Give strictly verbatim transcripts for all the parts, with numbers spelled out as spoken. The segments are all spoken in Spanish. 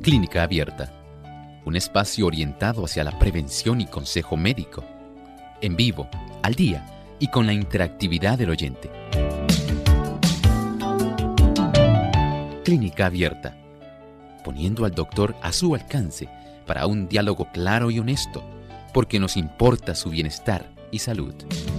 Clínica Abierta, un espacio orientado hacia la prevención y consejo médico, en vivo, al día y con la interactividad del oyente. Clínica Abierta, poniendo al doctor a su alcance para un diálogo claro y honesto, porque nos importa su bienestar y salud.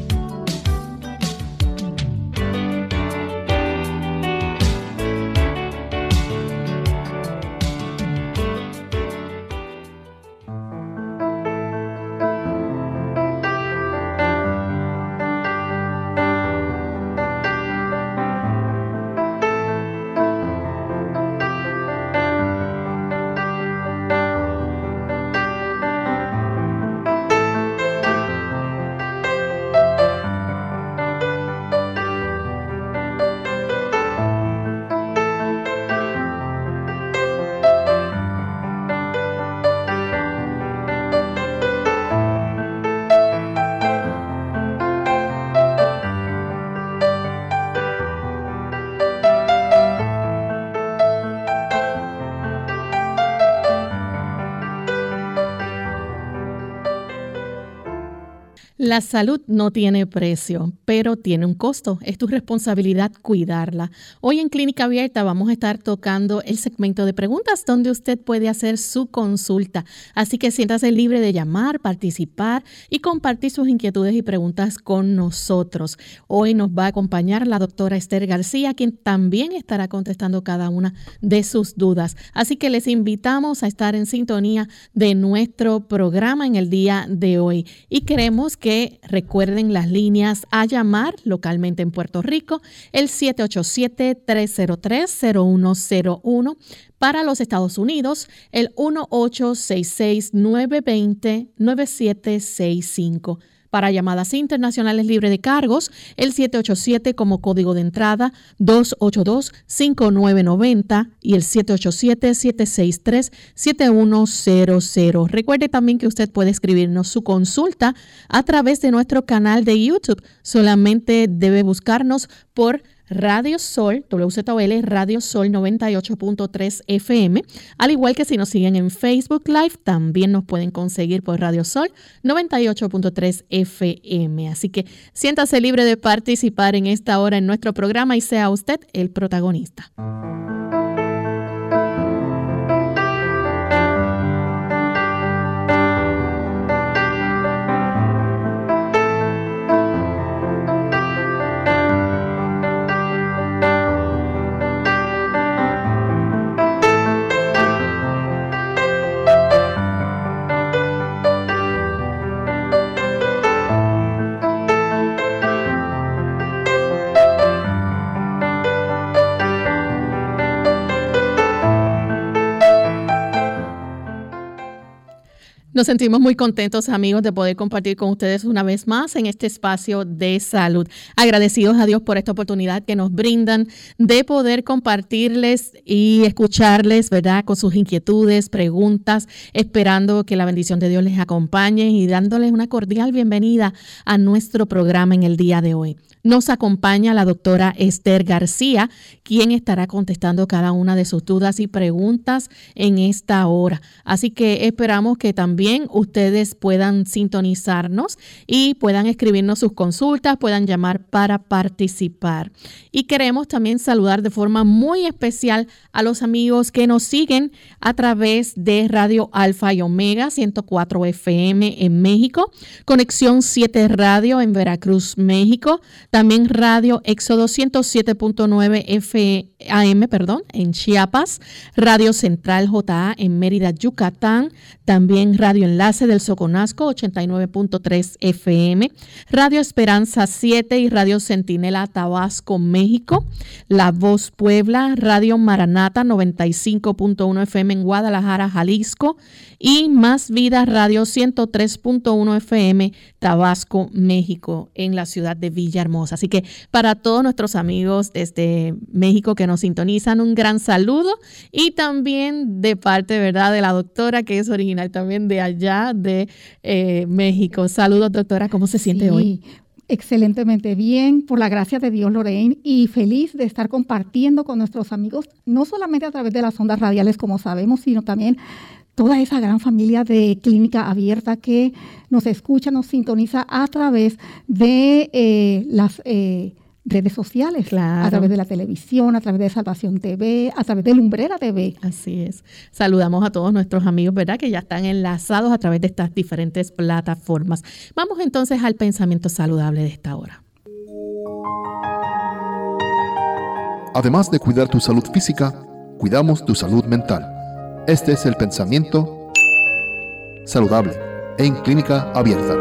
La salud no tiene precio, pero tiene un costo. Es tu responsabilidad cuidarla. Hoy en Clínica Abierta vamos a estar tocando el segmento de preguntas donde usted puede hacer su consulta. Así que siéntase libre de llamar, participar y compartir sus inquietudes y preguntas con nosotros. Hoy nos va a acompañar la doctora Esther García, quien también estará contestando cada una de sus dudas. Así que les invitamos a estar en sintonía de nuestro programa en el día de hoy. Y queremos que Que recuerden las líneas a llamar localmente en Puerto Rico, el siete ocho siete, tres cero tres, cero uno cero uno. Para los Estados Unidos, el uno ocho seis seis, nueve dos cero, nueve siete seis cinco. Para llamadas internacionales libre de cargos, el siete ocho siete como código de entrada, dos ocho dos, cinco nueve nueve cero y el siete ocho siete, siete seis tres, siete uno cero cero. Recuerde también que usted puede escribirnos su consulta a través de nuestro canal de YouTube. Solamente debe buscarnos por Radio Sol, W Z O L, Radio Sol noventa y ocho punto tres F M, al igual que si nos siguen en Facebook Live, también nos pueden conseguir por Radio Sol noventa y ocho punto tres F M. Así que siéntase libre de participar en esta hora en nuestro programa y sea usted el protagonista. Nos sentimos muy contentos, amigos, de poder compartir con ustedes una vez más en este espacio de salud. Agradecidos a Dios por esta oportunidad que nos brindan de poder compartirles y escucharles, ¿verdad?, con sus inquietudes, preguntas, esperando que la bendición de Dios les acompañe y dándoles una cordial bienvenida a nuestro programa en el día de hoy. Nos acompaña la doctora Esther García, quien estará contestando cada una de sus dudas y preguntas en esta hora. Así que esperamos que también ustedes puedan sintonizarnos y puedan escribirnos sus consultas, puedan llamar para participar. Y queremos también saludar de forma muy especial a los amigos que nos siguen a través de Radio Alfa y Omega ciento cuatro F M en México, Conexión siete Radio en Veracruz, México, también Radio Éxodo ciento siete punto nueve F M, perdón, en Chiapas, Radio Central J A en Mérida, Yucatán, también Radio Enlace del Soconasco ochenta y nueve punto tres F M, Radio Esperanza siete y Radio Centinela Tabasco, México, La Voz Puebla, Radio Maranata noventa y cinco punto uno F M en Guadalajara, Jalisco y Más Vida Radio ciento tres punto uno F M Tabasco, México, en la ciudad de Villahermosa. Así que para todos nuestros amigos desde México que nos sintonizan, un gran saludo y también de parte, ¿verdad?, de la doctora que es original también de allá de eh, México. Saludos, doctora, ¿cómo se siente sí. hoy? Excelentemente bien, por la gracia de Dios, Lorraine, y feliz de estar compartiendo con nuestros amigos, no solamente a través de las ondas radiales, como sabemos, sino también toda esa gran familia de Clínica Abierta que nos escucha, nos sintoniza a través de eh, las eh, redes sociales, claro, a través de la televisión, a través de Salvación T V, a través de Lumbrera T V. Así es. Saludamos a todos nuestros amigos, ¿verdad?, que ya están enlazados a través de estas diferentes plataformas. Vamos entonces al pensamiento saludable de esta hora. Además de cuidar tu salud física, cuidamos tu salud mental. Este es el pensamiento saludable en Clínica Abierta.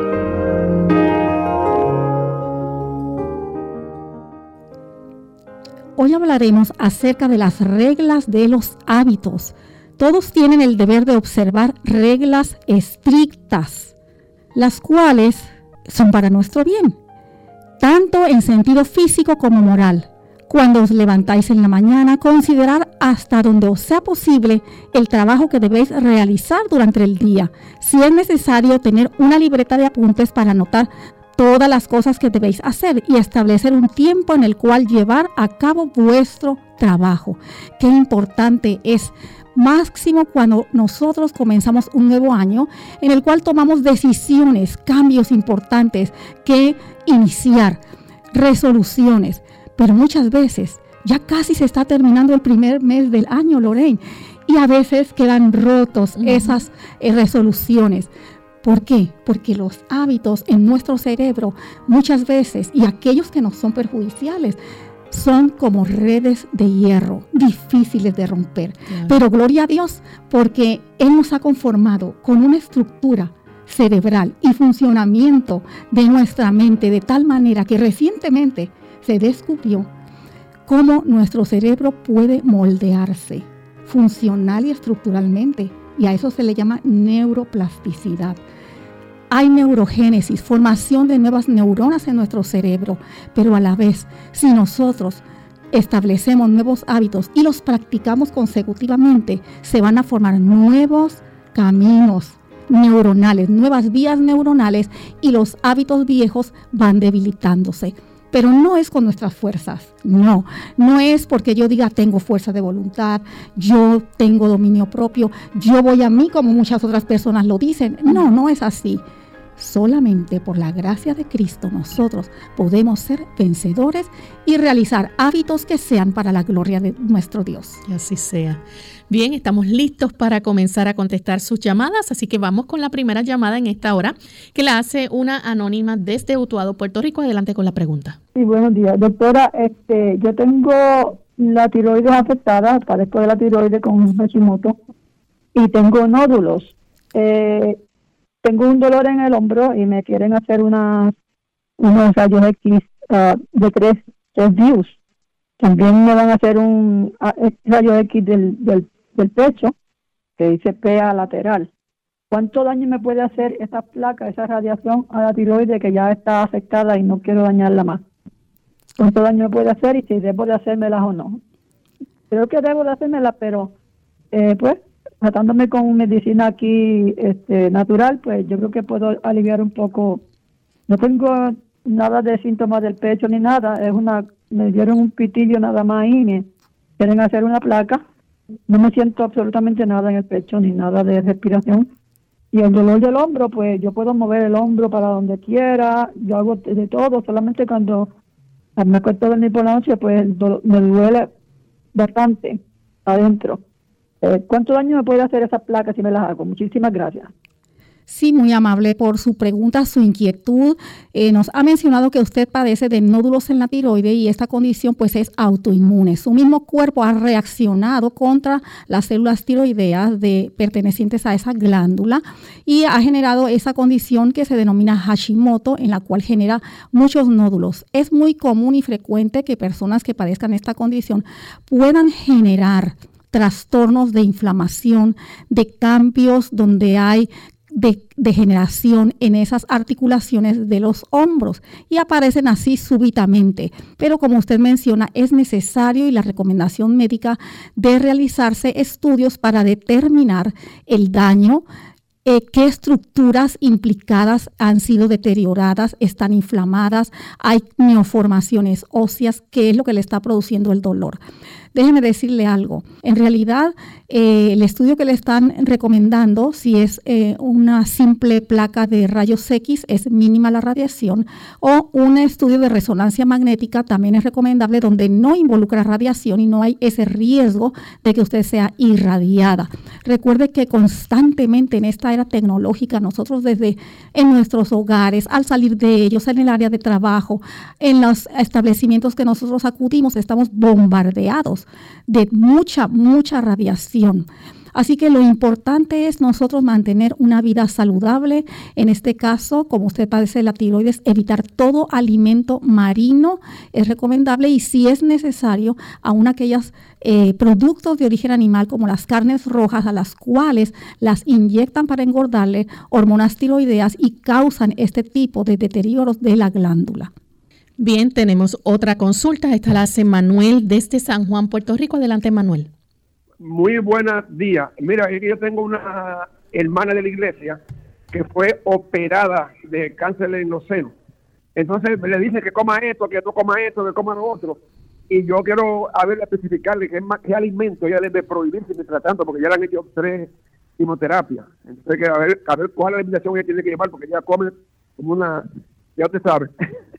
Hoy hablaremos acerca de las reglas de los hábitos. Todos tienen el deber de observar reglas estrictas, las cuales son para nuestro bien, tanto en sentido físico como moral. Cuando os levantáis en la mañana, considerar hasta donde os sea posible el trabajo que debéis realizar durante el día. Si es necesario, tener una libreta de apuntes para anotar todas las cosas que debéis hacer y establecer un tiempo en el cual llevar a cabo vuestro trabajo. Qué importante es, máximo cuando nosotros comenzamos un nuevo año en el cual tomamos decisiones, cambios importantes que iniciar, resoluciones. Pero muchas veces ya casi se está terminando el primer mes del año, Lorraine, y a veces quedan rotos uh-huh. esas eh, resoluciones. ¿Por qué? Porque los hábitos en nuestro cerebro muchas veces, y aquellos que nos son perjudiciales, son como redes de hierro, difíciles de romper. Claro. Pero gloria a Dios, porque Él nos ha conformado con una estructura cerebral y funcionamiento de nuestra mente de tal manera que recientemente se descubrió cómo nuestro cerebro puede moldearse funcional y estructuralmente, y a eso se le llama neuroplasticidad. Hay neurogénesis, formación de nuevas neuronas en nuestro cerebro, pero a la vez, si nosotros establecemos nuevos hábitos y los practicamos consecutivamente, se van a formar nuevos caminos neuronales, nuevas vías neuronales, y los hábitos viejos van debilitándose. Pero no es con nuestras fuerzas, no, no es porque yo diga tengo fuerza de voluntad, yo tengo dominio propio, yo voy a mí como muchas otras personas lo dicen. No, no es así. Solamente por la gracia de Cristo nosotros podemos ser vencedores y realizar hábitos que sean para la gloria de nuestro Dios. Que así sea. Bien, estamos listos para comenzar a contestar sus llamadas, así que vamos con la primera llamada en esta hora, que la hace una anónima desde Utuado, Puerto Rico. Adelante con la pregunta. Sí, buenos días. Doctora, este, yo tengo la tiroides afectada, padezco de la tiroides con Hashimoto, y tengo nódulos. Eh, tengo un dolor en el hombro y me quieren hacer unas, unos rayos X uh, de tres, tres views. También me van a hacer un uh, rayo X del, del del pecho, que dice P A lateral. ¿Cuánto daño me puede hacer esa placa, esa radiación a la tiroides que ya está afectada y no quiero dañarla más? ¿Cuánto daño me puede hacer y si debo de hacérmelas o no? Creo que debo de hacérmelas, pero eh, pues tratándome con medicina aquí este, natural, pues yo creo que puedo aliviar un poco. No tengo nada de síntomas del pecho ni nada, es una, me dieron un pitillo nada más y me quieren hacer una placa. No me siento absolutamente nada en el pecho, ni nada de respiración. Y el dolor del hombro, pues yo puedo mover el hombro para donde quiera, yo hago de todo, solamente cuando me acuesto a dormir por la noche, pues el dolor, me duele bastante adentro. Eh, ¿Cuánto daño me puede hacer esa placa si me las hago? Muchísimas gracias. Sí, muy amable por su pregunta, su inquietud. Eh, nos ha mencionado que usted padece de nódulos en la tiroide y esta condición pues es autoinmune. Su mismo cuerpo ha reaccionado contra las células tiroideas de, pertenecientes a esa glándula y ha generado esa condición que se denomina Hashimoto, en la cual genera muchos nódulos. Es muy común y frecuente que personas que padezcan esta condición puedan generar trastornos de inflamación, de cambios donde hay de degeneración en esas articulaciones de los hombros y aparecen así súbitamente. Pero como usted menciona, es necesario y la recomendación médica de realizarse estudios para determinar el daño eh, qué estructuras implicadas han sido deterioradas, están inflamadas, hay neoformaciones óseas, qué es lo que le está produciendo el dolor. Déjeme decirle algo. En realidad, eh, el estudio que le están recomendando, si es eh, una simple placa de rayos X, es mínima la radiación, o un estudio de resonancia magnética también es recomendable, donde no involucra radiación y no hay ese riesgo de que usted sea irradiada. Recuerde que constantemente en esta era tecnológica, nosotros desde en nuestros hogares, al salir de ellos, en el área de trabajo, en los establecimientos que nosotros acudimos, estamos bombardeados de mucha, mucha radiación. Así que lo importante es nosotros mantener una vida saludable. En este caso, como usted padece la tiroides, evitar todo alimento marino es recomendable, y si es necesario, aún aquellos eh, productos de origen animal como las carnes rojas, a las cuales las inyectan para engordarle hormonas tiroideas y causan este tipo de deterioros de la glándula. Bien, tenemos otra consulta. Esta la hace Manuel desde San Juan, Puerto Rico. Adelante, Manuel. Muy buenos días. Mira, es que yo tengo una hermana de la iglesia que fue operada de cáncer en los senos. Entonces le dice que coma esto, que no coma esto, que coma lo otro. Y yo quiero a ver, especificarle qué, qué alimento ella debe prohibirse mientras tanto, porque ya le han hecho tres quimioterapias. Entonces, que a ver, a ver cuál es la alimentación que ella tiene que llevar, porque ella come como una, ya usted sabe.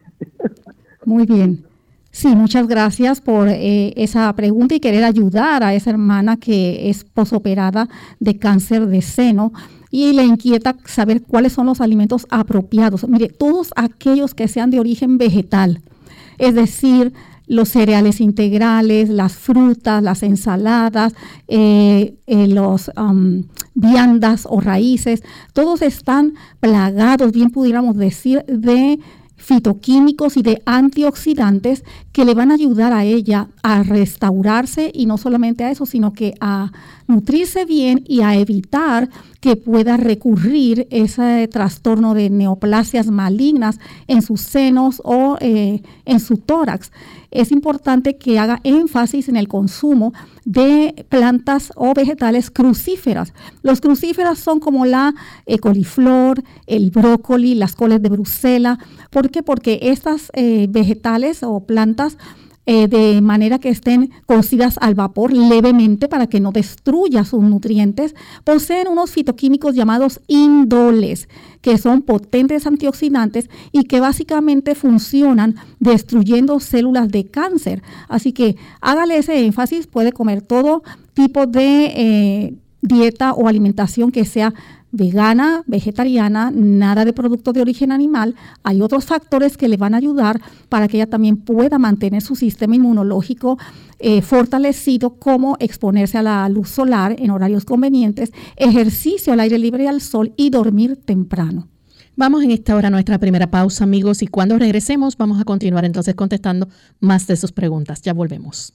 Muy bien. Sí, muchas gracias por eh, esa pregunta y querer ayudar a esa hermana que es posoperada de cáncer de seno y le inquieta saber cuáles son los alimentos apropiados. Mire, todos aquellos que sean de origen vegetal, es decir, los cereales integrales, las frutas, las ensaladas, eh, eh, los um, viandas o raíces, todos están plagados, bien pudiéramos decir, de fitoquímicos y de antioxidantes que le van a ayudar a ella a restaurarse, y no solamente a eso, sino que a nutrirse bien y a evitar que pueda recurrir ese trastorno de neoplasias malignas en sus senos o eh, en su tórax. Es importante que haga énfasis en el consumo de plantas o vegetales crucíferas. Los crucíferas son como la eh, coliflor, el brócoli, las coles de Bruselas. ¿Por qué? Porque estas eh, vegetales o plantas, Eh, de manera que estén cocidas al vapor levemente para que no destruya sus nutrientes, poseen unos fitoquímicos llamados indoles, que son potentes antioxidantes y que básicamente funcionan destruyendo células de cáncer. Así que hágale ese énfasis, puede comer todo tipo de eh, dieta o alimentación que sea vegana, vegetariana, nada de productos de origen animal. Hay otros factores que le van a ayudar para que ella también pueda mantener su sistema inmunológico eh, fortalecido, como exponerse a la luz solar en horarios convenientes, ejercicio al aire libre y al sol y dormir temprano. Vamos en esta hora a nuestra primera pausa, amigos, y cuando regresemos vamos a continuar entonces contestando más de sus preguntas. Ya volvemos.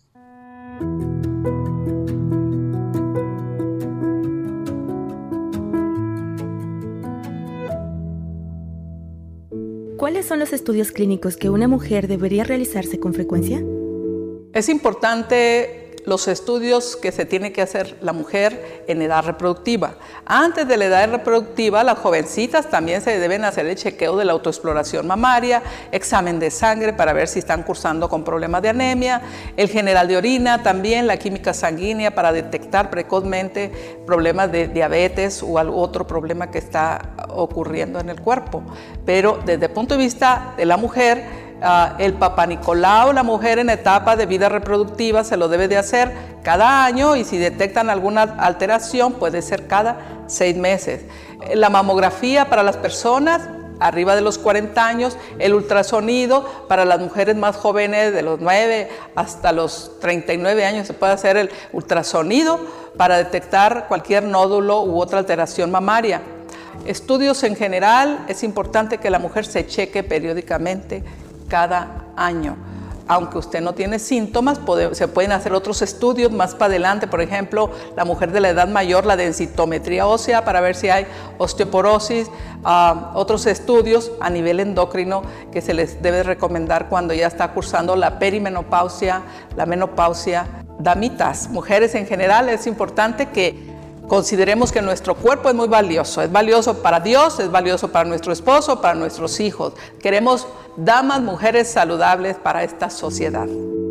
¿Cuáles son los estudios clínicos que una mujer debería realizarse con frecuencia? Es importante los estudios que se tiene que hacer la mujer en edad reproductiva. Antes de la edad reproductiva, las jovencitas también se deben hacer el chequeo de la autoexploración mamaria, examen de sangre para ver si están cursando con problemas de anemia, el general de orina, también la química sanguínea para detectar precozmente problemas de diabetes o algún otro problema que está ocurriendo en el cuerpo. Pero desde el punto de vista de la mujer, Uh, el Papá Nicolau, la mujer en etapa de vida reproductiva, se lo debe de hacer cada año, y si detectan alguna alteración puede ser cada seis meses. La mamografía para las personas arriba de los cuarenta años, el ultrasonido para las mujeres más jóvenes de los nueve hasta los treinta y nueve años, se puede hacer el ultrasonido para detectar cualquier nódulo u otra alteración mamaria. Estudios en general, es importante que la mujer se cheque periódicamente cada año. Aunque usted no tiene síntomas, puede, se pueden hacer otros estudios más para adelante. Por ejemplo, la mujer de la edad mayor, la densitometría ósea para ver si hay osteoporosis. Uh, otros estudios a nivel endocrino que se les debe recomendar cuando ya está cursando la perimenopausia, la menopausia. Damitas, mujeres en general, es importante que Consideremos que nuestro cuerpo es muy valioso, es valioso para Dios, es valioso para nuestro esposo, para nuestros hijos. Queremos damas, mujeres saludables para esta sociedad.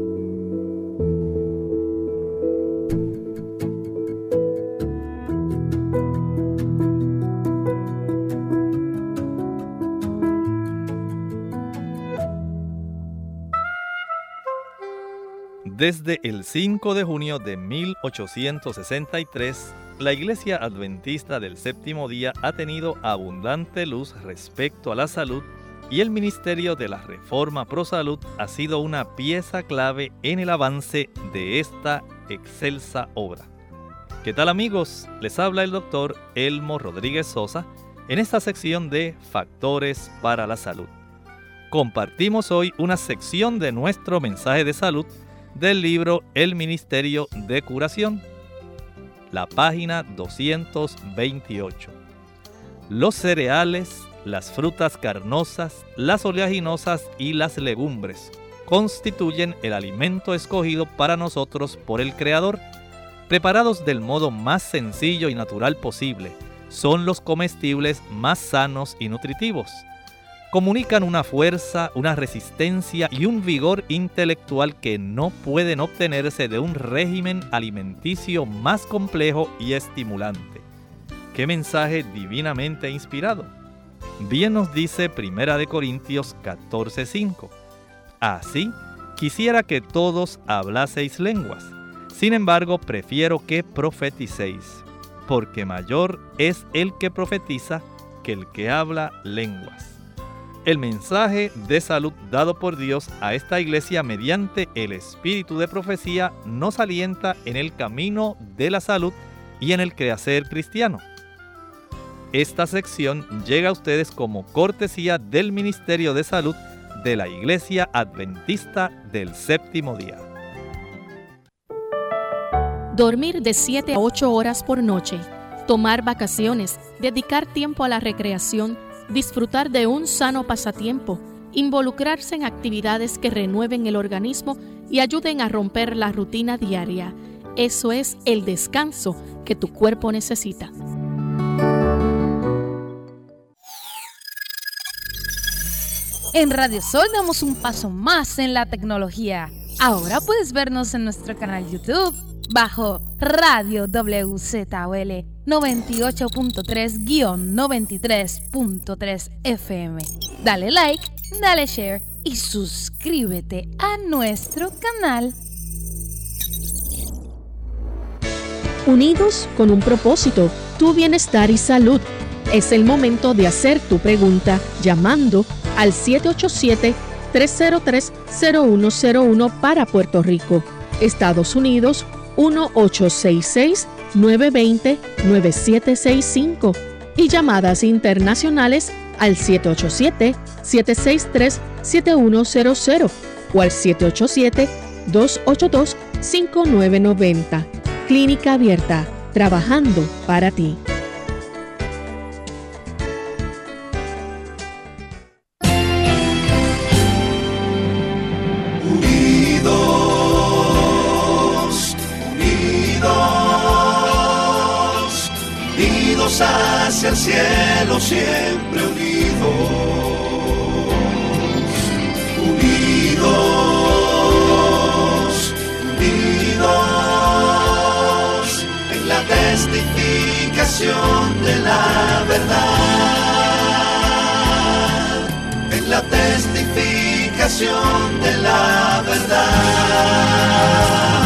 Desde el cinco de junio de mil ochocientos sesenta y tres, la Iglesia Adventista del Séptimo Día ha tenido abundante luz respecto a la salud y el Ministerio de la Reforma Pro Salud ha sido una pieza clave en el avance de esta excelsa obra. ¿Qué tal, amigos? Les habla el doctor Elmo Rodríguez Sosa en esta sección de Factores para la Salud. Compartimos hoy una sección de nuestro mensaje de salud del libro El Ministerio de Curación, la página doscientos veintiocho. Los cereales, las frutas carnosas, las oleaginosas y las legumbres constituyen el alimento escogido para nosotros por el Creador. Preparados del modo más sencillo y natural posible, son los comestibles más sanos y nutritivos. Comunican una fuerza, una resistencia y un vigor intelectual que no pueden obtenerse de un régimen alimenticio más complejo y estimulante. ¡Qué mensaje divinamente inspirado! Bien nos dice Primera de Corintios catorce cinco. Así, quisiera que todos hablaseis lenguas. Sin embargo, prefiero que profeticéis, porque mayor es el que profetiza que el que habla lenguas. El mensaje de salud dado por Dios a esta iglesia mediante el espíritu de profecía nos alienta en el camino de la salud y en el quehacer cristiano. Esta sección llega a ustedes como cortesía del Ministerio de Salud de la Iglesia Adventista del Séptimo Día. Dormir de siete a ocho horas por noche, tomar vacaciones, dedicar tiempo a la recreación, disfrutar de un sano pasatiempo, involucrarse en actividades que renueven el organismo y ayuden a romper la rutina diaria. Eso es el descanso que tu cuerpo necesita. En Radio Sol damos un paso más en la tecnología. Ahora puedes vernos en nuestro canal YouTube bajo Radio W Z O L noventa y ocho punto tres noventa y tres punto tres F M. Dale like, dale share y suscríbete a nuestro canal. Unidos con un propósito, tu bienestar y salud. Es el momento de hacer tu pregunta llamando al siete ocho siete, tres cero tres, cero uno cero uno para Puerto Rico, Estados Unidos uno ocho seis seis, nueve dos cero, nueve siete seis cinco y llamadas internacionales al siete ocho siete, siete seis tres, siete uno cero cero o al siete ocho siete, dos ocho dos, cinco nueve nueve cero. Clínica Abierta, trabajando para ti. Hacia el cielo, siempre unidos, unidos, unidos, en la testificación de la verdad, en la testificación de la verdad.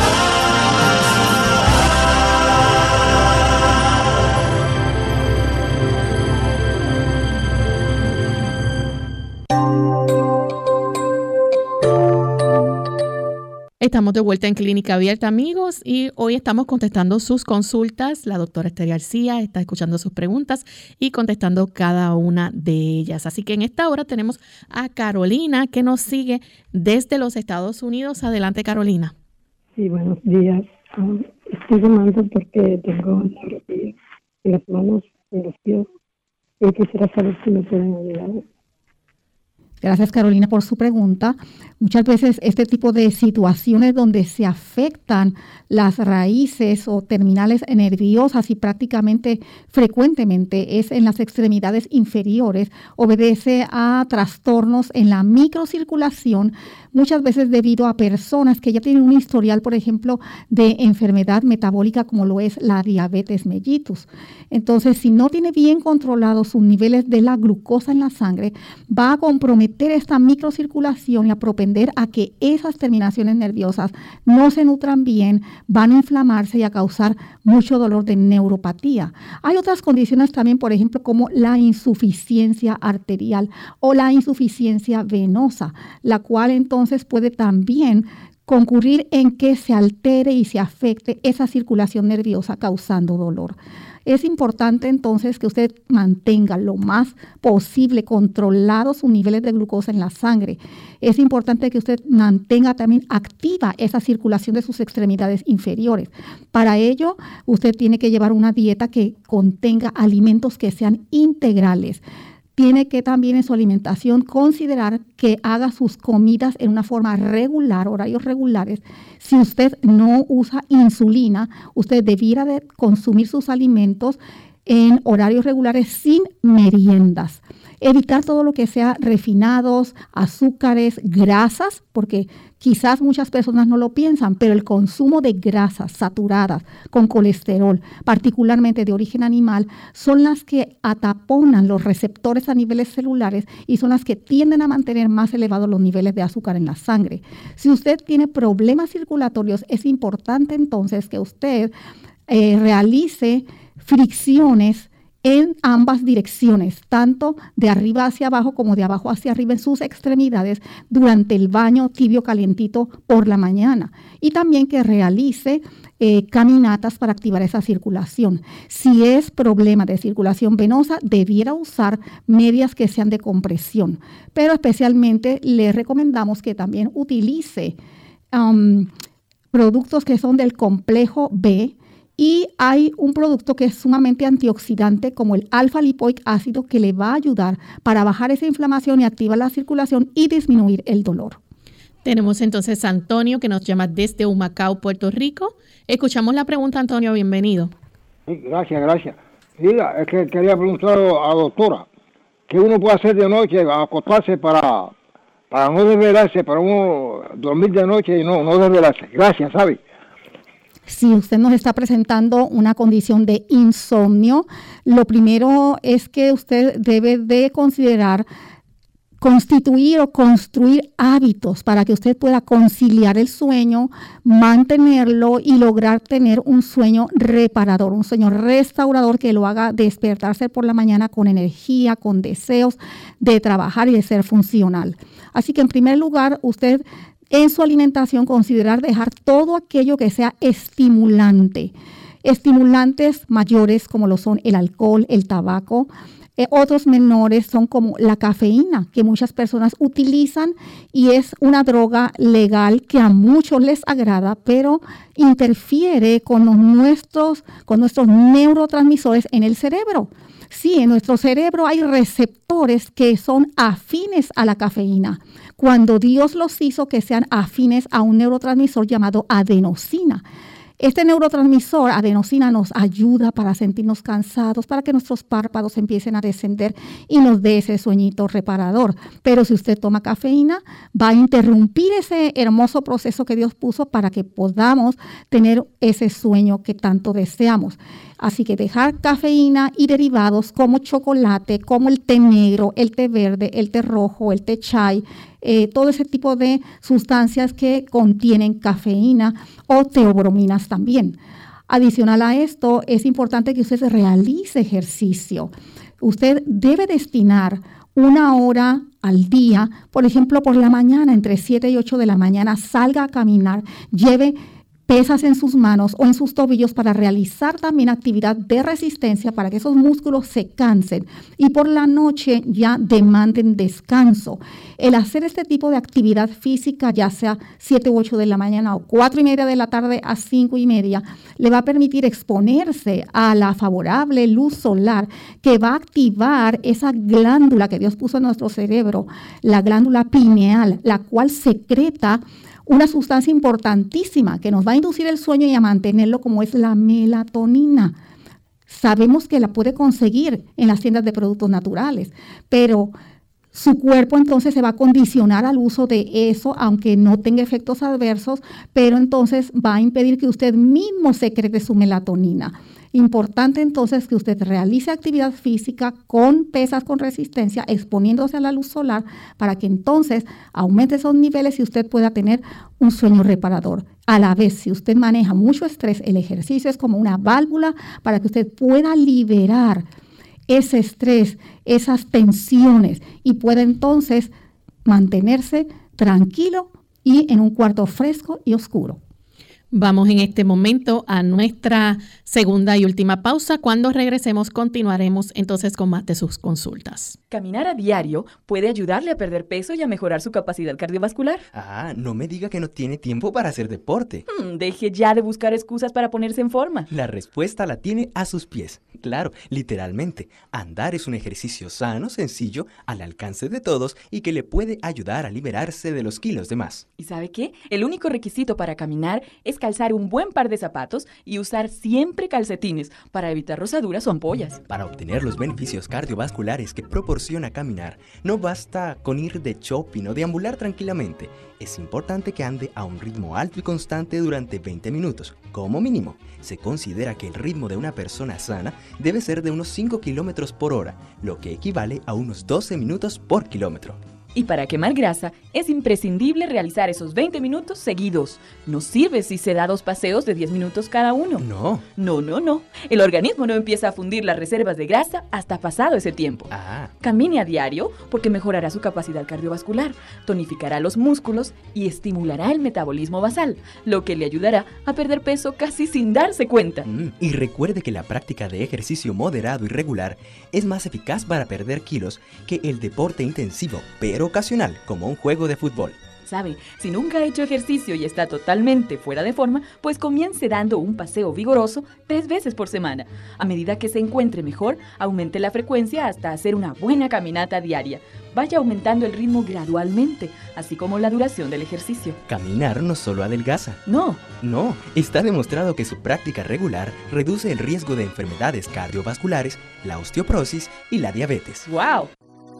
Estamos de vuelta en Clínica Abierta, amigos, y hoy estamos contestando sus consultas. La doctora Esther García está escuchando sus preguntas y contestando cada una de ellas. Así que en esta hora tenemos a Carolina, que nos sigue desde los Estados Unidos. Adelante, Carolina. Sí, buenos días. Um, estoy llamando porque tengo la rodilla en las manos, en los pies, y quisiera saber si me pueden ayudar. Gracias, Carolina, por su pregunta. Muchas veces este tipo de situaciones donde se afectan las raíces o terminales nerviosas y prácticamente frecuentemente es en las extremidades inferiores, obedece a trastornos en la microcirculación, muchas veces debido a personas que ya tienen un historial, por ejemplo, de enfermedad metabólica como lo es la diabetes mellitus. Entonces, si no tiene bien controlados sus niveles de la glucosa en la sangre, va a comprometer esta microcirculación y a propender a que esas terminaciones nerviosas no se nutran bien, van a inflamarse y a causar mucho dolor de neuropatía. Hay otras condiciones también, por ejemplo, como la insuficiencia arterial o la insuficiencia venosa, la cual entonces puede también concurrir en que se altere y se afecte esa circulación nerviosa causando dolor. Es importante entonces que usted mantenga lo más posible controlados sus niveles de glucosa en la sangre. Es importante que usted mantenga también activa esa circulación de sus extremidades inferiores. Para ello, usted tiene que llevar una dieta que contenga alimentos que sean integrales. Tiene que también en su alimentación considerar que haga sus comidas en una forma regular, horarios regulares. Si usted no usa insulina, usted debiera de consumir sus alimentos en horarios regulares sin meriendas. Evitar todo lo que sea refinados, azúcares, grasas, porque quizás muchas personas no lo piensan, pero el consumo de grasas saturadas con colesterol, particularmente de origen animal, son las que ataponan los receptores a niveles celulares y son las que tienden a mantener más elevados los niveles de azúcar en la sangre. Si usted tiene problemas circulatorios, es importante entonces que usted eh, realice fricciones en ambas direcciones, tanto de arriba hacia abajo como de abajo hacia arriba en sus extremidades durante el baño tibio calientito por la mañana. Y también que realice eh, caminatas para activar esa circulación. Si es problema de circulación venosa, debiera usar medias que sean de compresión. Pero especialmente le recomendamos que también utilice um, productos que son del complejo B. Y hay un producto que es sumamente antioxidante como el alfa-lipoic ácido que le va a ayudar para bajar esa inflamación y activar la circulación y disminuir el dolor. Tenemos entonces a Antonio que nos llama desde Humacao, Puerto Rico. Escuchamos la pregunta, Antonio, bienvenido. Sí, gracias, gracias. Mira, es que quería preguntar a la doctora, ¿qué uno puede hacer de noche, acostarse para, para no desvelarse, para uno dormir de noche y no, no desvelarse? Gracias, ¿sabe? Si usted nos está presentando una condición de insomnio, lo primero es que usted debe de considerar constituir o construir hábitos para que usted pueda conciliar el sueño, mantenerlo y lograr tener un sueño reparador, un sueño restaurador que lo haga despertarse por la mañana con energía, con deseos de trabajar y de ser funcional. Así que en primer lugar, usted en su alimentación considerar dejar todo aquello que sea estimulante. Estimulantes mayores como lo son el alcohol, el tabaco. Eh, otros menores son como la cafeína, que muchas personas utilizan y es una droga legal que a muchos les agrada, pero interfiere con, los nuestros, con nuestros neurotransmisores en el cerebro. Sí, en nuestro cerebro hay receptores que son afines a la cafeína. Cuando Dios los hizo que sean afines a un neurotransmisor llamado adenosina. Este neurotransmisor, adenosina, nos ayuda para sentirnos cansados, para que nuestros párpados empiecen a descender y nos dé ese sueñito reparador. Pero si usted toma cafeína, va a interrumpir ese hermoso proceso que Dios puso para que podamos tener ese sueño que tanto deseamos. Así que dejar cafeína y derivados como chocolate, como el té negro, el té verde, el té rojo, el té chai, eh, todo ese tipo de sustancias que contienen cafeína o teobrominas también. Adicional a esto, es importante que usted realice ejercicio. Usted debe destinar una hora al día, por ejemplo, por la mañana, entre siete y ocho de la mañana, salga a caminar, lleve pesas en sus manos o en sus tobillos para realizar también actividad de resistencia para que esos músculos se cansen y por la noche ya demanden descanso. El hacer este tipo de actividad física, ya sea siete u ocho de la mañana o cuatro y media de la tarde a cinco y media, le va a permitir exponerse a la favorable luz solar que va a activar esa glándula que Dios puso en nuestro cerebro, la glándula pineal, la cual secreta una sustancia importantísima que nos va a inducir el sueño y a mantenerlo, como es la melatonina. Sabemos que la puede conseguir en las tiendas de productos naturales, pero su cuerpo entonces se va a condicionar al uso de eso, aunque no tenga efectos adversos, pero entonces va a impedir que usted mismo secrete su melatonina. Importante entonces que usted realice actividad física con pesas con resistencia, exponiéndose a la luz solar, para que entonces aumente esos niveles y usted pueda tener un sueño reparador. A la vez, si usted maneja mucho estrés, el ejercicio es como una válvula para que usted pueda liberar ese estrés, esas tensiones, y pueda entonces mantenerse tranquilo y en un cuarto fresco y oscuro. Vamos en este momento a nuestra segunda y última pausa. Cuando regresemos continuaremos entonces con más de sus consultas. Caminar a diario puede ayudarle a perder peso y a mejorar su capacidad cardiovascular. Ah, no me diga que no tiene tiempo para hacer deporte. Hmm, deje ya de buscar excusas para ponerse en forma. La respuesta la tiene a sus pies. Claro, literalmente. Andar es un ejercicio sano, sencillo, al alcance de todos y que le puede ayudar a liberarse de los kilos de más. ¿Y sabe qué? El único requisito para caminar es calzar un buen par de zapatos y usar siempre calcetines para evitar rosaduras o ampollas. Para obtener los beneficios cardiovasculares que proporciona caminar, no basta con ir de shopping o deambular tranquilamente. Es importante que ande a un ritmo alto y constante durante veinte minutos, como mínimo. Se considera que el ritmo de una persona sana debe ser de unos cinco kilómetros por hora, lo que equivale a unos doce minutos por kilómetro. Y para quemar grasa, es imprescindible realizar esos veinte minutos seguidos. No sirve si se da dos paseos de diez minutos cada uno. No. No, no, no. El organismo no empieza a fundir las reservas de grasa hasta pasado ese tiempo. Ah. Camine a diario porque mejorará su capacidad cardiovascular, tonificará los músculos y estimulará el metabolismo basal, lo que le ayudará a perder peso casi sin darse cuenta. Mm, y recuerde que la práctica de ejercicio moderado y regular es más eficaz para perder kilos que el deporte intensivo, pero ocasional, como un juego de fútbol. ¿Sabe? Si nunca ha hecho ejercicio y está totalmente fuera de forma, pues comience dando un paseo vigoroso tres veces por semana. A medida que se encuentre mejor, aumente la frecuencia hasta hacer una buena caminata diaria. Vaya aumentando el ritmo gradualmente, así como la duración del ejercicio. Caminar no solo adelgaza. No. No, está demostrado que su práctica regular reduce el riesgo de enfermedades cardiovasculares, la osteoporosis y la diabetes. ¡Wow!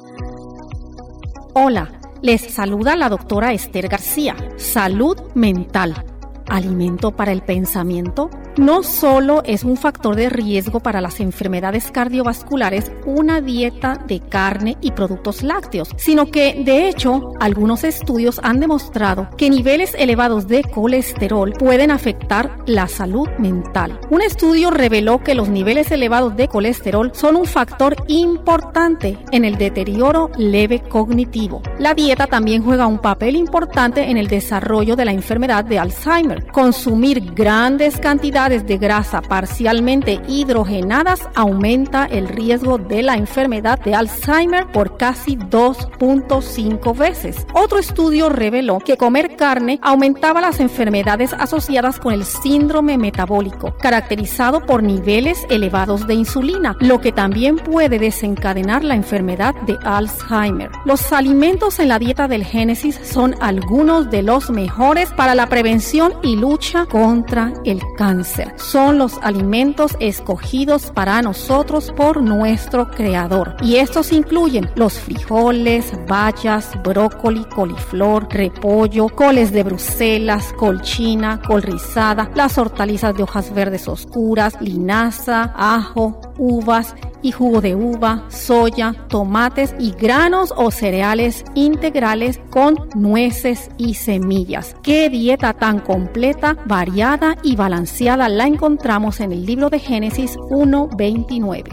Hola, les saluda la doctora Esther García. Salud mental. ¿Alimento para el pensamiento? No solo es un factor de riesgo para las enfermedades cardiovasculares una dieta de carne y productos lácteos, sino que, de hecho, algunos estudios han demostrado que niveles elevados de colesterol pueden afectar la salud mental. Un estudio reveló que los niveles elevados de colesterol son un factor importante en el deterioro leve cognitivo. La dieta también juega un papel importante en el desarrollo de la enfermedad de Alzheimer. Consumir grandes cantidades de grasa parcialmente hidrogenadas aumenta el riesgo de la enfermedad de Alzheimer por casi dos punto cinco veces. Otro estudio reveló que comer carne aumentaba las enfermedades asociadas con el síndrome metabólico, caracterizado por niveles elevados de insulina, lo que también puede desencadenar la enfermedad de Alzheimer. Los alimentos en la dieta del Génesis son algunos de los mejores para la prevención y lucha contra el cáncer. Son los alimentos escogidos para nosotros por nuestro Creador. Y estos incluyen los frijoles, bayas, brócoli, coliflor, repollo, coles de Bruselas, col china, col rizada, las hortalizas de hojas verdes oscuras, linaza, ajo, uvas y jugo de uva, soya, tomates y granos o cereales integrales con nueces y semillas. ¡Qué dieta tan completa, variada y balanceada! La encontramos en el libro de Génesis uno veintinueve.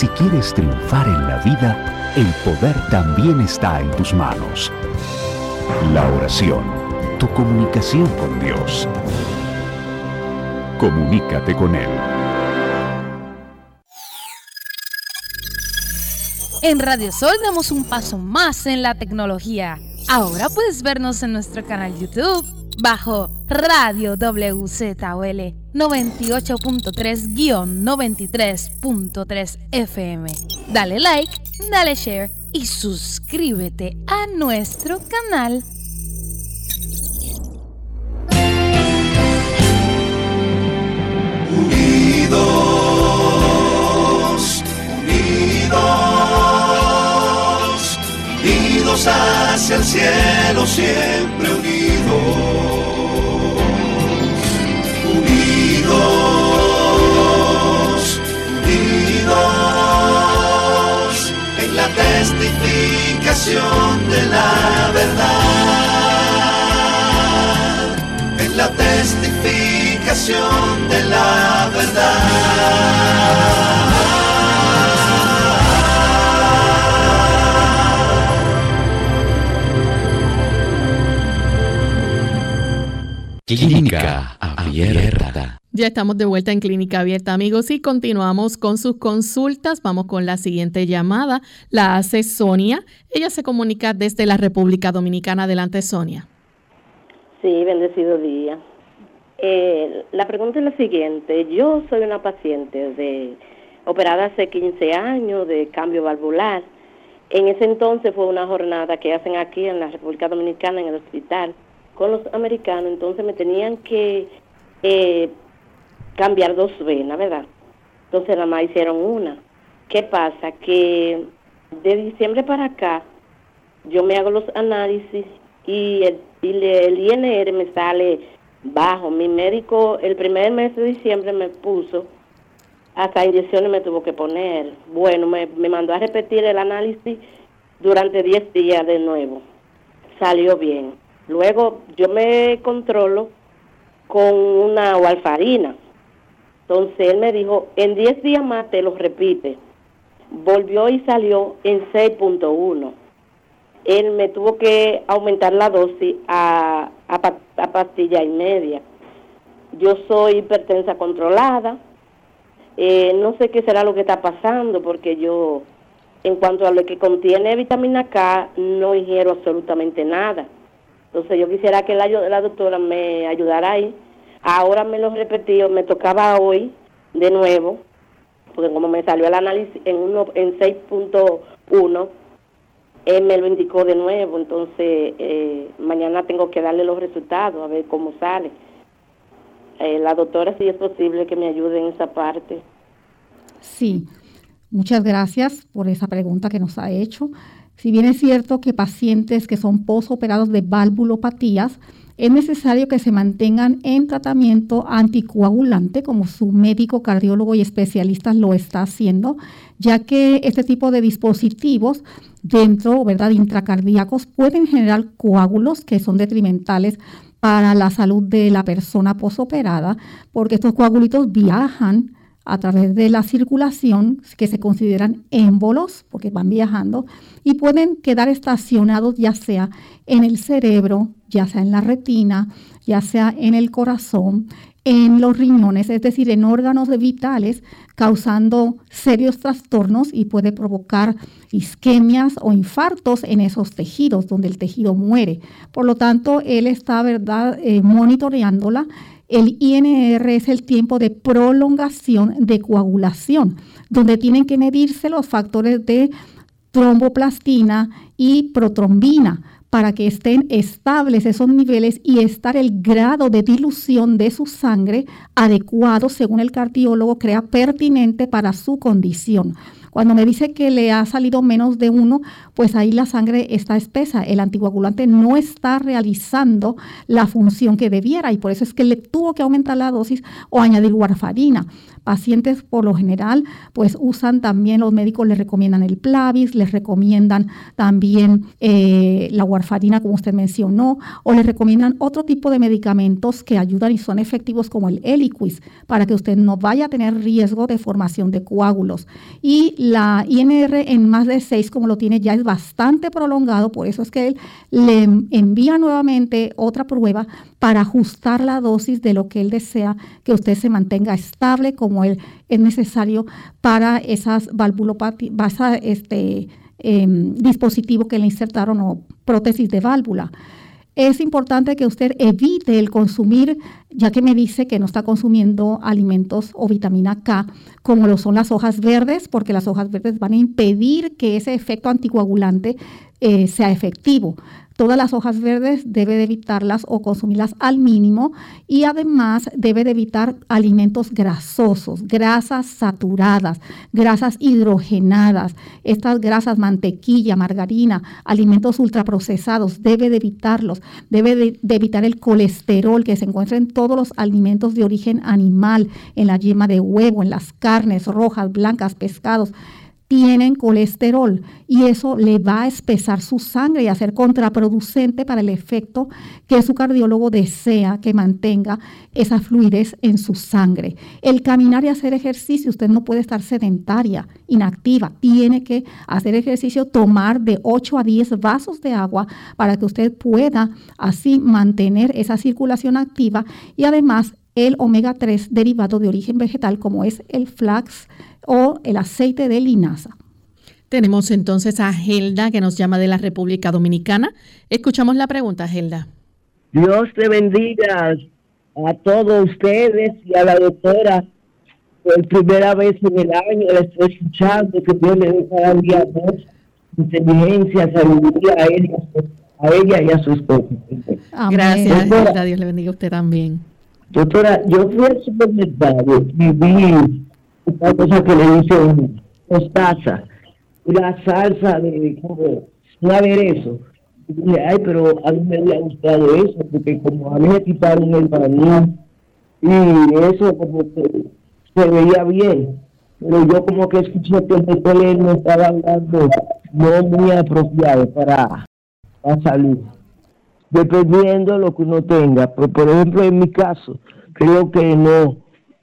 Si quieres triunfar en la vida, el poder también está en tus manos. La oración, tu comunicación con Dios. Comunícate con Él. En Radio Sol damos un paso más en la tecnología. Ahora puedes vernos en nuestro canal YouTube bajo Radio W Z O L noventa y ocho punto tres guión noventa y tres punto tres F M. Dale like, dale share y suscríbete a nuestro canal. Unidos, unidos, unidos hacia el cielo, siempre unidos, unidos, unidos, en la testificación de la verdad, en la testificación de la verdad. Clínica Abierta. Ya estamos de vuelta en Clínica Abierta, amigos, y continuamos con sus consultas. Vamos con la siguiente llamada. La hace Sonia. Ella se comunica desde la República Dominicana. Adelante, Sonia. Sí, bendecido día. Eh, la pregunta es la siguiente. Yo soy una paciente de operada hace quince años de cambio valvular. En ese entonces fue una jornada que hacen aquí en la República Dominicana en el hospital con los americanos. Entonces me tenían que eh, cambiar dos venas, ¿verdad? Entonces nada más hicieron una. ¿Qué pasa? Que de diciembre para acá yo me hago los análisis y el, y le, el I N R me sale bajo. Mi médico el primer mes de diciembre me puso, hasta inyecciones me tuvo que poner. Bueno, me, me mandó a repetir el análisis durante diez días de nuevo. Salió bien. Luego yo me controlo con una warfarina. Entonces él me dijo, en diez días más te lo repite. Volvió y salió en seis punto uno. Él me tuvo que aumentar la dosis a, a, a pastilla y media. Yo soy hipertensa controlada. Eh, no sé qué será lo que está pasando, porque yo, en cuanto a lo que contiene vitamina K, no ingiero absolutamente nada. Entonces yo quisiera que la, la doctora me ayudara ahí. Ahora me lo repetí, me tocaba hoy de nuevo, porque como me salió el análisis en uno en seis punto uno, él me lo indicó de nuevo. Entonces eh, mañana tengo que darle los resultados, a ver cómo sale. Eh, la doctora, si es posible que me ayude en esa parte. Sí, muchas gracias por esa pregunta que nos ha hecho. Si bien es cierto que pacientes que son posoperados de valvulopatías, es necesario que se mantengan en tratamiento anticoagulante, como su médico, cardiólogo y especialistas lo está haciendo, ya que este tipo de dispositivos dentro, ¿verdad?, intracardíacos pueden generar coágulos que son detrimentales para la salud de la persona posoperada, porque estos coagulitos viajan a través de la circulación, que se consideran émbolos, porque van viajando, y pueden quedar estacionados ya sea en el cerebro, ya sea en la retina, ya sea en el corazón, en los riñones, es decir, en órganos vitales, causando serios trastornos y puede provocar isquemias o infartos en esos tejidos, donde el tejido muere. Por lo tanto, él está, ¿verdad?, eh, monitoreándola. El I N R es el tiempo de prolongación de coagulación, donde tienen que medirse los factores de tromboplastina y protrombina para que estén estables esos niveles y estar el grado de dilución de su sangre adecuado, según el cardiólogo crea pertinente para su condición. Cuando me dice que le ha salido menos de uno, pues ahí la sangre está espesa. El anticoagulante no está realizando la función que debiera y por eso es que le tuvo que aumentar la dosis o añadir warfarina. Pacientes por lo general pues usan también, los médicos les recomiendan el Plavix, les recomiendan también también eh, la warfarina, como usted mencionó, o le recomiendan otro tipo de medicamentos que ayudan y son efectivos como el Eliquis, para que usted no vaya a tener riesgo de formación de coágulos. Y la I N R en más de seis, como lo tiene ya, es bastante prolongado, por eso es que él le envía nuevamente otra prueba para ajustar la dosis de lo que él desea que usted se mantenga estable como él es necesario para esas valvulopatías, este eh, dispositivo que le insertaron o prótesis de válvula. Es importante que usted evite el consumir, ya que me dice que no está consumiendo alimentos o vitamina K, como lo son las hojas verdes, porque las hojas verdes van a impedir que ese efecto anticoagulante eh, sea efectivo. Todas las hojas verdes debe de evitarlas o consumirlas al mínimo, y además debe de evitar alimentos grasosos, grasas saturadas, grasas hidrogenadas, estas grasas, mantequilla, margarina, alimentos ultraprocesados, debe de evitarlos, debe de, de evitar el colesterol que se encuentra en todos los alimentos de origen animal, en la yema de huevo, en las carnes rojas, blancas, pescados. Tienen colesterol y eso le va a espesar su sangre y a ser contraproducente para el efecto que su cardiólogo desea que mantenga esa fluidez en su sangre. El caminar y hacer ejercicio, usted no puede estar sedentaria, inactiva, tiene que hacer ejercicio, tomar de ocho a diez vasos de agua para que usted pueda así mantener esa circulación activa, y además el omega tres derivado de origen vegetal como es el flax o el aceite de linaza. Tenemos entonces a Gelda, que nos llama de la República Dominicana. Escuchamos la pregunta, Gelda. Dios te bendiga a todos ustedes y a la doctora. Por primera vez en el año la estoy escuchando, que Dios le dé cada día más inteligencia, sabiduría a ella, a ella y a su esposo. Gracias, Gelda. Dios le bendiga a usted también. Doctora, yo fui al supermercado y vi esta cosa que le dicen mostaza, la salsa de como un aderezo. Y dije, ay, pero a mí me había gustado eso, porque como a mí me quitaron el maní y eso como que se veía bien. Pero yo como que escuché que el doctor no estaba hablando no muy apropiado para la salud, dependiendo de lo que uno tenga. Pero, por ejemplo, en mi caso, creo que no,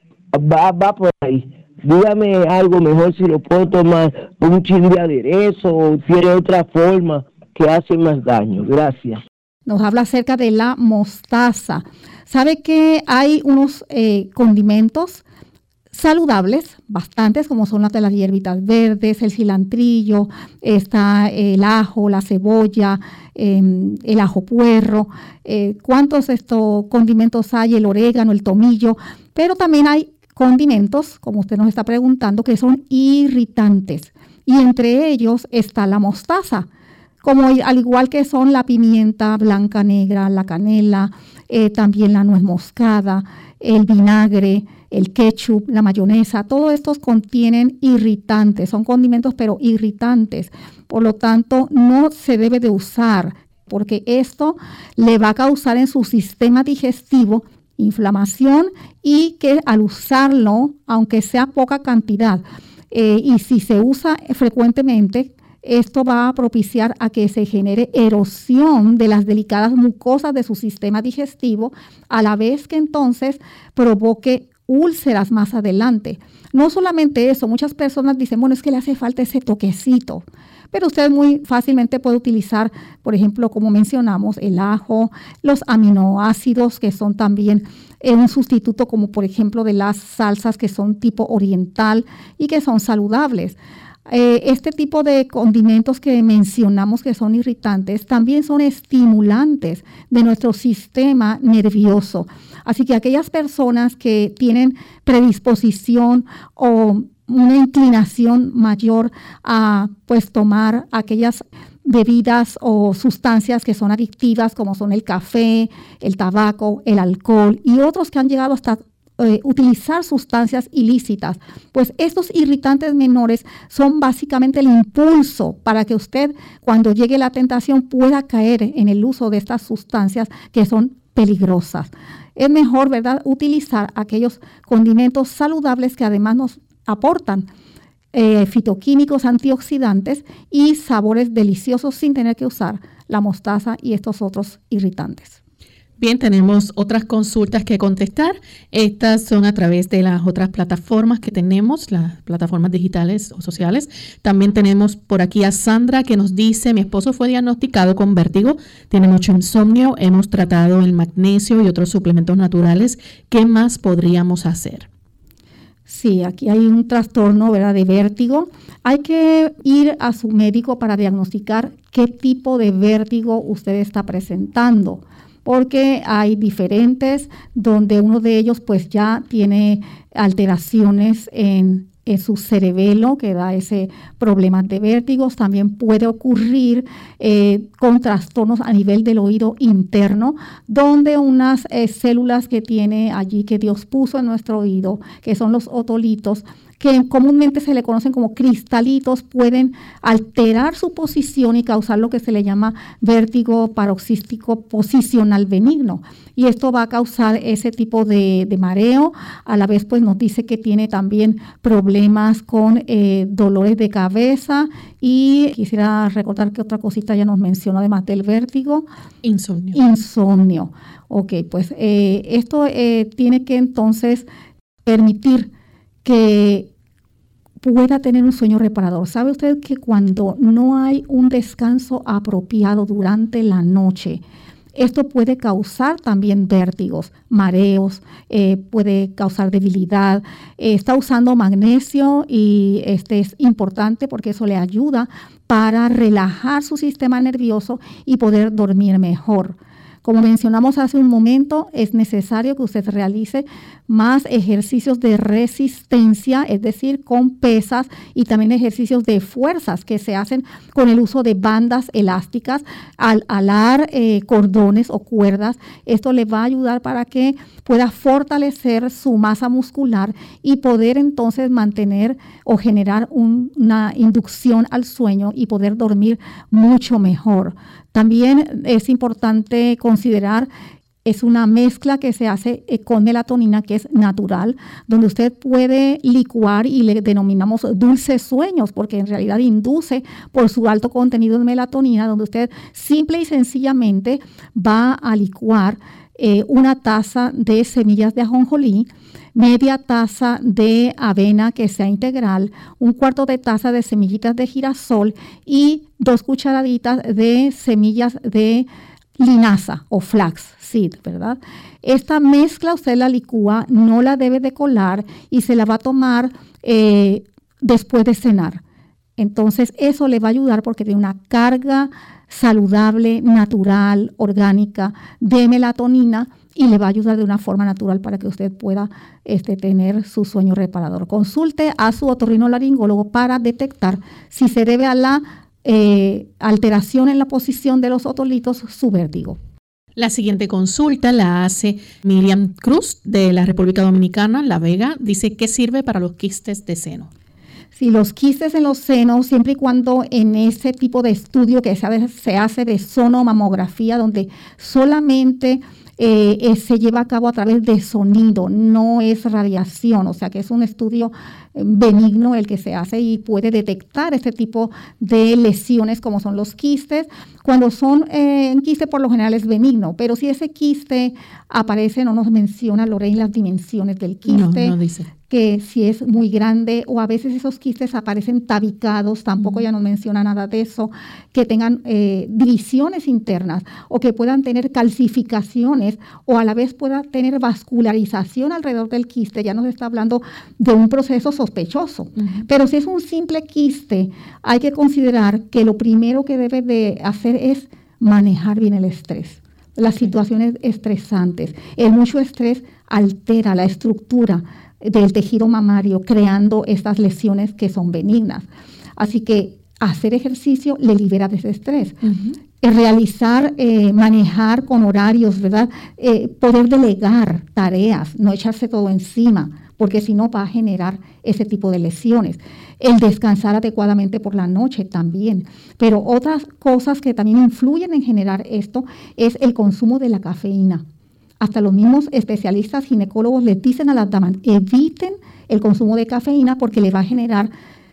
va, va por ahí. Dígame algo mejor, si lo puedo tomar un chin de aderezo o tiene otra forma que hace más daño. Gracias. Nos habla acerca de la mostaza. ¿Sabe que hay unos eh, condimentos saludables, bastantes, como son las de las hierbitas verdes, el cilantrillo, está el ajo, la cebolla, eh, el ajo puerro, eh, cuántos estos condimentos hay, el orégano, el tomillo, pero también hay condimentos, como usted nos está preguntando, que son irritantes, y entre ellos está la mostaza, como al igual que son la pimienta blanca, negra, la canela, eh, también la nuez moscada, el vinagre, el ketchup, la mayonesa, todos estos contienen irritantes, son condimentos pero irritantes, por lo tanto no se debe de usar, porque esto le va a causar en su sistema digestivo inflamación, y que al usarlo, aunque sea poca cantidad, eh, y si se usa frecuentemente, esto va a propiciar a que se genere erosión de las delicadas mucosas de su sistema digestivo, a la vez que entonces provoque úlceras más adelante. No solamente eso, muchas personas dicen, bueno, es que le hace falta ese toquecito, pero usted muy fácilmente puede utilizar, por ejemplo, como mencionamos, el ajo, los aminoácidos, que son también eh, un sustituto, como por ejemplo de las salsas que son tipo oriental y que son saludables. Eh, este tipo de condimentos que mencionamos que son irritantes también son estimulantes de nuestro sistema nervioso. Así que aquellas personas que tienen predisposición o una inclinación mayor a pues tomar aquellas bebidas o sustancias que son adictivas, como son el café, el tabaco, el alcohol y otros que han llegado hasta eh, utilizar sustancias ilícitas, pues estos irritantes menores son básicamente el impulso para que usted, cuando llegue la tentación, pueda caer en el uso de estas sustancias que son peligrosas. Es mejor, ¿verdad?, utilizar aquellos condimentos saludables que además nos aportan eh, fitoquímicos antioxidantes y sabores deliciosos sin tener que usar la mostaza y estos otros irritantes. Bien, tenemos otras consultas que contestar. Estas son a través de las otras plataformas que tenemos, las plataformas digitales o sociales. También tenemos por aquí a Sandra que nos dice, mi esposo fue diagnosticado con vértigo, tiene mucho insomnio, hemos tratado el magnesio y otros suplementos naturales. ¿Qué más podríamos hacer? Sí, aquí hay un trastorno, ¿verdad?, de vértigo. Hay que ir a su médico para diagnosticar qué tipo de vértigo usted está presentando, porque hay diferentes, donde uno de ellos pues ya tiene alteraciones en, en su cerebelo que da ese problema de vértigos. También puede ocurrir eh, con trastornos a nivel del oído interno, donde unas eh, células que tiene allí, que Dios puso en nuestro oído, que son los otolitos, que comúnmente se le conocen como cristalitos, pueden alterar su posición y causar lo que se le llama vértigo paroxístico posicional benigno. Y esto va a causar ese tipo de, de mareo. A la vez, pues nos dice que tiene también problemas con eh, dolores de cabeza. Y quisiera recordar que otra cosita ya nos mencionó, además del vértigo. Insomnio. Insomnio. Ok, pues eh, esto eh, tiene que entonces permitir que pueda tener un sueño reparador. ¿Sabe usted que cuando no hay un descanso apropiado durante la noche, esto puede causar también vértigos, mareos, eh, puede causar debilidad? Eh, está usando magnesio y este es importante porque eso le ayuda para relajar su sistema nervioso y poder dormir mejor. Como mencionamos hace un momento, es necesario que usted realice más ejercicios de resistencia, es decir, con pesas, y también ejercicios de fuerzas que se hacen con el uso de bandas elásticas, al alar eh, cordones o cuerdas. Esto le va a ayudar para que pueda fortalecer su masa muscular y poder entonces mantener o generar un, una inducción al sueño y poder dormir mucho mejor. También es importante considerar, es una mezcla que se hace con melatonina que es natural, donde usted puede licuar y le denominamos dulces sueños, porque en realidad induce por su alto contenido de melatonina, donde usted simple y sencillamente va a licuar eh, una taza de semillas de ajonjolí, media taza de avena que sea integral, un cuarto de taza de semillitas de girasol y dos cucharaditas de semillas de linaza o flax seed, ¿verdad? Esta mezcla usted la licúa, no la debe de colar y se la va a tomar eh, después de cenar. Entonces eso le va a ayudar porque tiene una carga saludable, natural, orgánica de melatonina y le va a ayudar de una forma natural para que usted pueda este, tener su sueño reparador. Consulte a su otorrinolaringólogo para detectar si se debe a la eh, alteración en la posición de los otolitos su vértigo. La siguiente consulta la hace Miriam Cruz de la República Dominicana, La Vega. Dice, ¿qué sirve para los quistes de seno? Si los quistes en los senos, siempre y cuando en ese tipo de estudio que se, se hace de sonomamografía, donde solamente eh, eh, se lleva a cabo a través de sonido, no es radiación, o sea que es un estudio benigno el que se hace y puede detectar este tipo de lesiones como son los quistes. Cuando son eh, en quiste por lo general es benigno, pero si ese quiste aparece, no nos menciona Lorraine las dimensiones del quiste. No, no dice. Que si es muy grande o a veces esos quistes aparecen tabicados, tampoco mm. ya nos menciona nada de eso, que tengan eh, divisiones internas o que puedan tener calcificaciones o a la vez pueda tener vascularización alrededor del quiste, ya nos está hablando de un proceso sospechoso. Uh-huh. Pero si es un simple quiste, hay que considerar que lo primero que debe de hacer es manejar bien el estrés, las okay. situaciones estresantes. El mucho estrés altera la estructura del tejido mamario, creando estas lesiones que son benignas. Así que hacer ejercicio le libera de ese estrés. Uh-huh. Realizar, eh, manejar con horarios, ¿verdad? Eh, poder delegar tareas, no echarse todo encima, porque si no va a generar ese tipo de lesiones. El descansar adecuadamente por la noche también. Pero otras cosas que también influyen en generar esto es el consumo de la cafeína. Hasta los mismos especialistas ginecólogos les dicen a las damas, eviten el consumo de cafeína porque le va a generar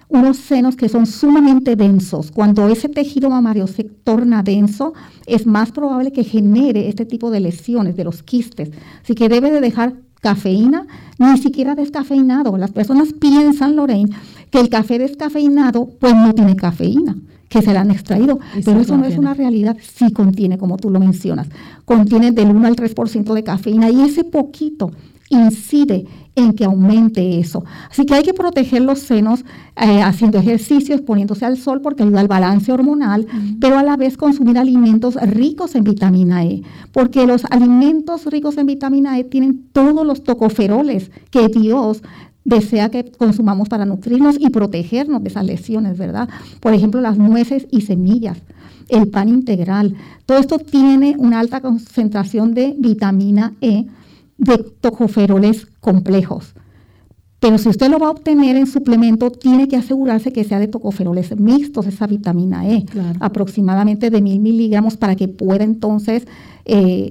unos senos que son sumamente densos. Cuando ese tejido mamario se torna denso, es más probable que genere este tipo de lesiones de los quistes. Así que debe de dejar cafeína, ni siquiera descafeinado. Las personas piensan, Lorraine, que el café descafeinado pues no tiene cafeína, que se la han extraído, y pero eso contiene. no es una realidad. Sí contiene, como tú lo mencionas, contiene del uno al tres por ciento de cafeína, y ese poquito incide en que aumente eso. Así que hay que proteger los senos eh, haciendo ejercicios, poniéndose al sol, porque ayuda al balance hormonal, uh-huh. pero a la vez consumir alimentos ricos en vitamina E, porque los alimentos ricos en vitamina E tienen todos los tocoferoles que Dios desea que consumamos para nutrirnos y protegernos de esas lesiones, ¿verdad? Por ejemplo, las nueces y semillas, el pan integral, todo esto tiene una alta concentración de vitamina E, de tocoferoles complejos. Pero si usted lo va a obtener en suplemento, tiene que asegurarse que sea de tocoferoles mixtos, esa vitamina E, claro. aproximadamente de mil miligramos, para que pueda entonces eh,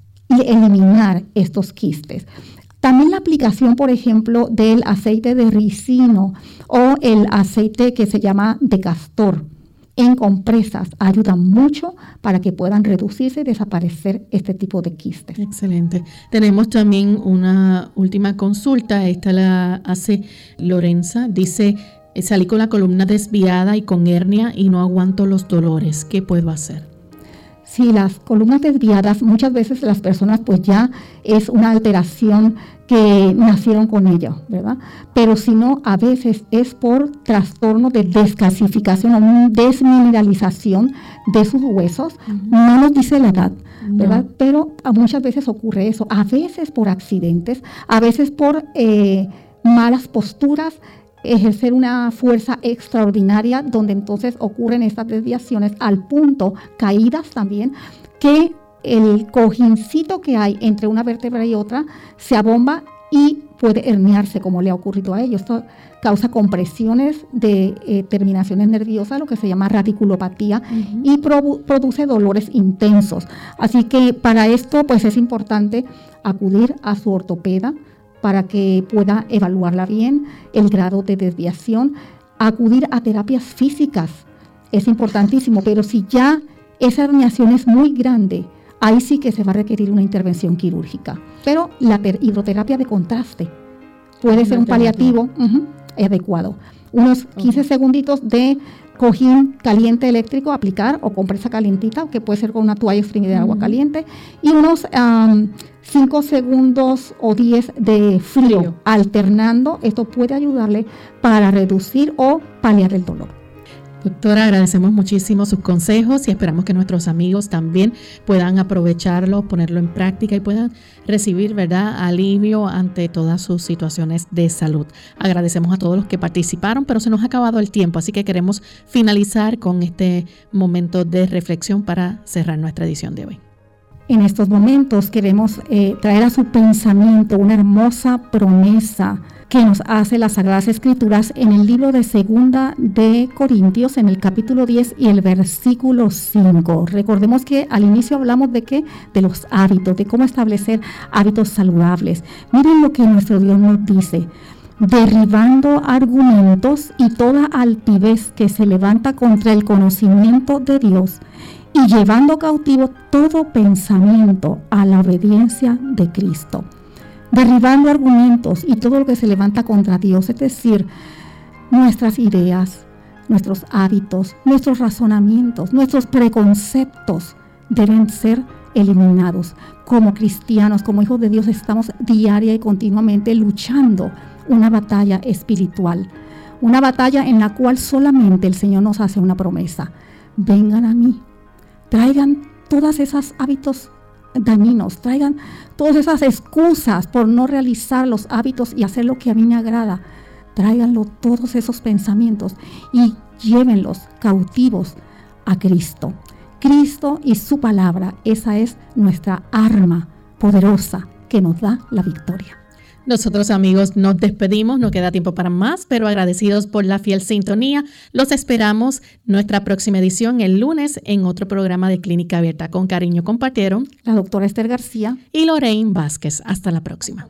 eliminar estos quistes. También la aplicación, por ejemplo, del aceite de ricino o el aceite que se llama de castor en compresas ayuda mucho para que puedan reducirse y desaparecer este tipo de quistes. Excelente. Tenemos también una última consulta. Esta la hace Lorenza. Dice, salí con la columna desviada y con hernia y no aguanto los dolores. ¿Qué puedo hacer? Sí, las columnas desviadas, muchas veces las personas pues ya es una alteración que nacieron con ella, ¿verdad? Pero si no, a veces es por trastorno de descalcificación o desmineralización de sus huesos. Uh-huh. No nos dice la edad, ¿verdad? No. Pero a muchas veces ocurre eso, a veces por accidentes, a veces por eh, malas posturas, ejercer una fuerza extraordinaria, donde entonces ocurren estas desviaciones al punto, caídas también, que el cojincito que hay entre una vértebra y otra se abomba y puede herniarse, como le ha ocurrido a ellos. Esto causa compresiones de eh, terminaciones nerviosas, lo que se llama radiculopatía, uh-huh. y pro- produce dolores intensos. Así que para esto pues es importante acudir a su ortopeda para que pueda evaluarla bien, el grado de desviación, acudir a terapias físicas, es importantísimo, pero si ya esa herniación es muy grande, ahí sí que se va a requerir una intervención quirúrgica. Pero la ter- hidroterapia de contraste puede ser un paliativo uh-huh, adecuado. Unos quince uh-huh. segunditos de cojín caliente eléctrico aplicar, o compresa calientita, que puede ser con una toalla exprimida de uh-huh. agua caliente, y unos um, cinco segundos o diez de frío, frío, alternando. Esto puede ayudarle para reducir o paliar el dolor. Doctora, agradecemos muchísimo sus consejos y esperamos que nuestros amigos también puedan aprovecharlo, ponerlo en práctica y puedan recibir, ¿verdad?, alivio ante todas sus situaciones de salud. Agradecemos a todos los que participaron, pero se nos ha acabado el tiempo, así que queremos finalizar con este momento de reflexión para cerrar nuestra edición de hoy. En estos momentos queremos eh, traer a su pensamiento una hermosa promesa que nos hace las Sagradas Escrituras en el libro de Segunda de Corintios, en el capítulo diez y el versículo cinco. Recordemos que al inicio hablamos de qué, de los hábitos, de cómo establecer hábitos saludables. Miren lo que nuestro Dios nos dice: derribando argumentos y toda altivez que se levanta contra el conocimiento de Dios, y llevando cautivo todo pensamiento a la obediencia de Cristo. Derribando argumentos y todo lo que se levanta contra Dios, es decir, nuestras ideas, nuestros hábitos, nuestros razonamientos, nuestros preconceptos deben ser eliminados. Como cristianos, como hijos de Dios, estamos diaria y continuamente luchando una batalla espiritual, una batalla en la cual solamente el Señor nos hace una promesa: vengan a mí, traigan todos esos hábitos dañinos, traigan todas esas excusas por no realizar los hábitos y hacer lo que a mí me agrada, tráiganlo, todos esos pensamientos, y llévenlos cautivos a Cristo. Cristo y su palabra, esa es nuestra arma poderosa que nos da la victoria. Nosotros, amigos, nos despedimos, no queda tiempo para más, pero agradecidos por la fiel sintonía, los esperamos nuestra próxima edición el lunes en otro programa de Clínica Abierta. Con cariño compartieron la doctora Esther García y Lorraine Vázquez. Hasta la próxima.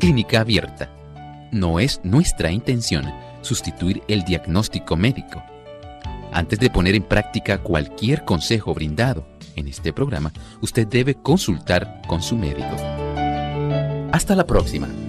Clínica Abierta. No es nuestra intención sustituir el diagnóstico médico. Antes de poner en práctica cualquier consejo brindado en este programa, usted debe consultar con su médico. Hasta la próxima.